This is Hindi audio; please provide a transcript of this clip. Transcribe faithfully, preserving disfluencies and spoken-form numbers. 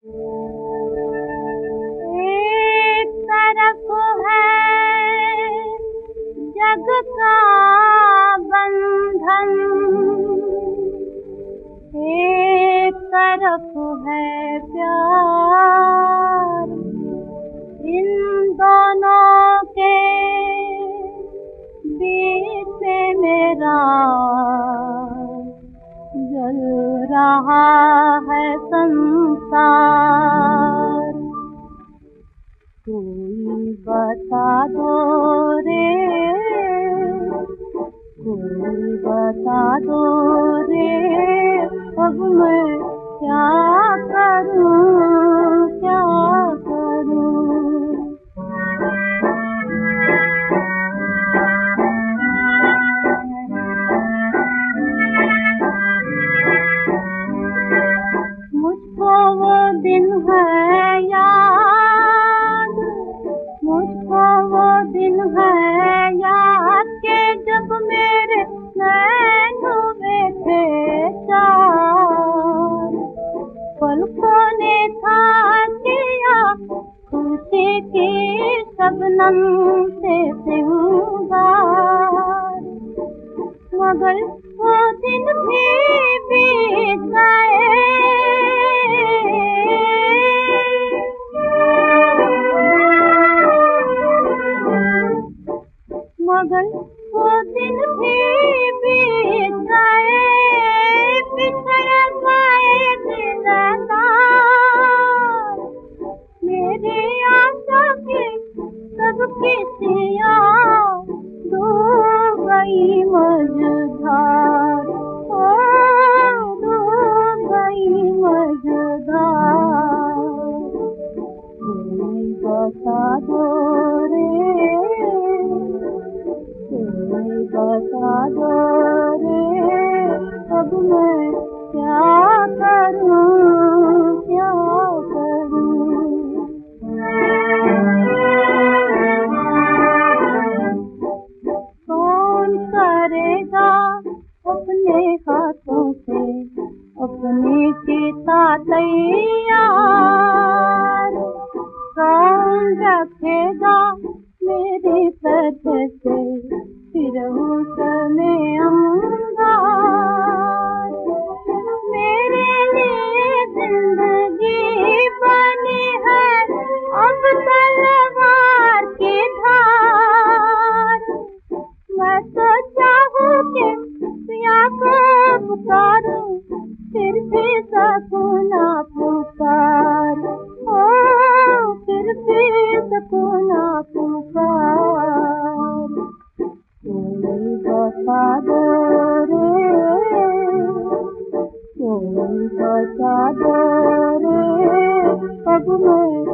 एक तरफ है जग का बंधन, एक तरफ है प्यार। इन दोनों के बीच में मेरा जल रहा है संसार। कोई बता दो रे, कोई बता दो रे, अब मैं क्या करूं, क्या करूं। मुझको वो दिन है याद, मुझको वो दिन है याद के जब मेरे नैन हुए थे चार। पलकों ने था किया खुशी की शबनम से सिंगार, मगर वो दिन भी बीत गए। मगर वो दिन भी बीत गए, पिछड़ गए दिलदार। मेरी आशा की सब किसियाँ डूब गई मझधार, ओ डूब गई मझधार। कोई बता दो रे, कोई बता दो रे, अब मैं क्या करूं, क्या करूं। कौन करेगा अपने हाथों से अपनी चिता तैयार। कौन रखेगा मेरी सच से फिर उसमें अंगार। मेरे लिए जिंदगी बनी है अब तलवार की धार। मैं तो चाहूं कि पिया को पुकारूं, फिर भी सकूं ना पुकार, ओ फिर भी सकूं ना पुकार। कोई बता दो रे, कोई बता दो रे, अब मैं